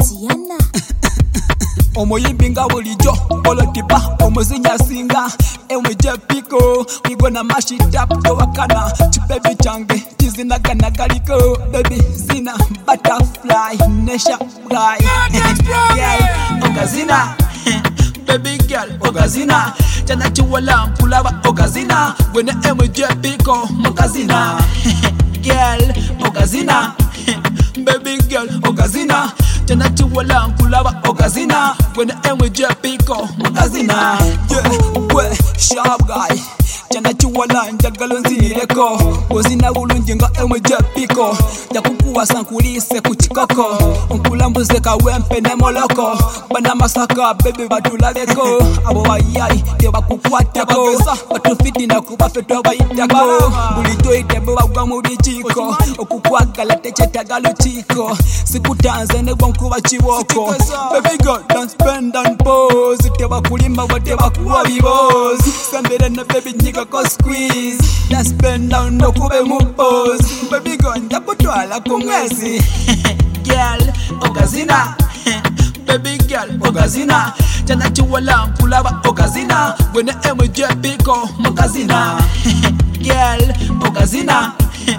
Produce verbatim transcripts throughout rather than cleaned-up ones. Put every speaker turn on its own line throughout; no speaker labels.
Tiana
Omuyimbi nga bulijjo olotipa omuzinya singa emweje piko we gonna mash it up towakana kibebi change kizinagana galiko baby zina butterfly nesha guy girl ogazina baby girl ogazina chana chiwala mpulaba ogazina gwene emweje piko mukazina girl ogazina baby girl ogazina chana chiwala mpulaba ogazina gwene emweje piko mukazina yeah we sharp guy chana chiwala njagalo nzinireko ozina bulungi nga emweje piko jakukuwasa nkulise ku kikoko nkulambuze kawempe ne moloko bana masaka baby batulabeko abo bayayi tebakukwatako batufiti na kubafe tobayitako bulijjo itebe bagwa mu bikiko okukwagala tekyetaaga lukiiko sikutanze ne gwankuba kiboko baby girl don't spend and pose tebakulimba wadde bakuwa bibozi sembere ne baby nyiga ko squeeze don't spend down no kube mu pose baby girl ndakutwala ku mwezi girl ogazina baby girl ogazina chana chiwala mpulaba ogazina gwene emweje piko mukazina girl ogazina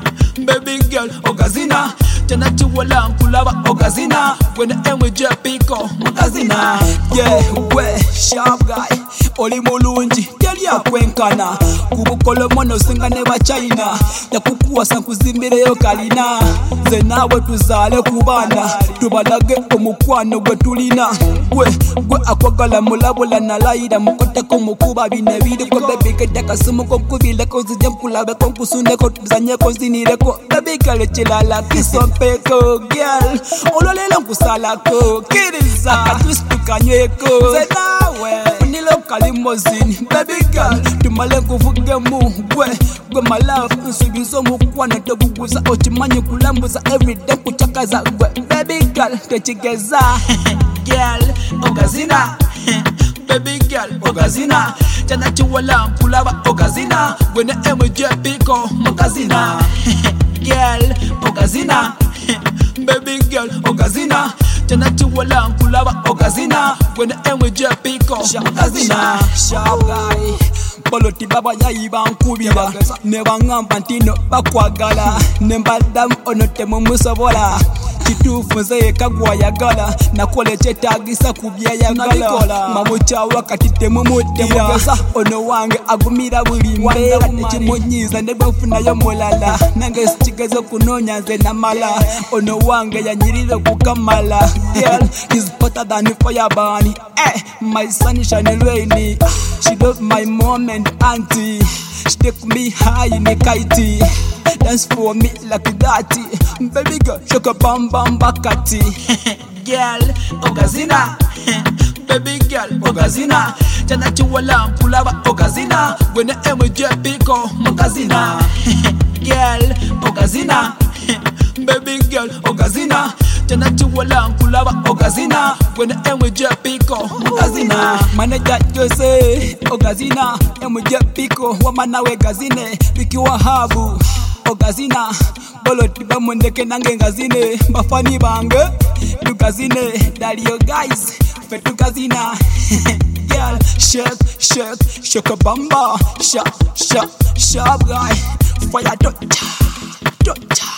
baby girl ogazina chana chiwala mpulaba ogazina gwene emweje piko mukazina yeah we sharp guy oli mulungi teri akwenkana kubukolo mono singa ne ba China yakukuwasa nkuzimbireyo kalina ze nawe tuzaale kubana tubalage omukwano gwe tulina gwe gwe akwagala mulabula nalayira mukoteko mukuba bine biriko baby kete kasimu ko kubileko zije mpulabeko nkusundeko tuzanyeko zinireko baby kale kilala kisompeko girl ololelo nkusalako kiriza akatwisitukanyweko ze nawe kalimozini baby girl tumale kuvuge mu gwe gwe my love nsubizo mukwana tobuguza okimanyi kulambuza everyday kuchakaza gwe baby girl tekigeza girl ogazina baby girl ogazina chana chiwala mpulaba ogazina gwene emweje piko mukazina girl ogazina baby girl ogazina chana chiwala mpulaba ogazina gwene emweje piko mukazina sharp guy boloti baba yayi bankubira ne bangamba ntino bakwagala ne mbadamu onote mu musobola kitufu nze kagwa yagala nakole kyetagisa kubya yagala mamucha wakati temumutira ono wange agumira buli mbera tekimunyiza ne bafuna yo mulala nange sikigezo kunonya nze namala ono wange yanyirire kukamala girl is better than fire burn eh my sunshine and rainy she love my mom and auntie she take me high in the kite dance for me like that baby girl shaka bam bam bakati girl ogazina baby girl ogazina chana chiwala mpulaba ogazina gwene emweje piko mukazina girl ogazina baby girl ogazina chana chiwala mpulaba ogazina gwene emweje piko mukazina manager Jose ogazina emweje piko wamana we gazine bikiwa habu ogazina boloti bamundeke nange ngazine bafani bange tugazine dalio guys fe tugazina girl shake shake shake bamba sharp sharp sharp guy fire touch touch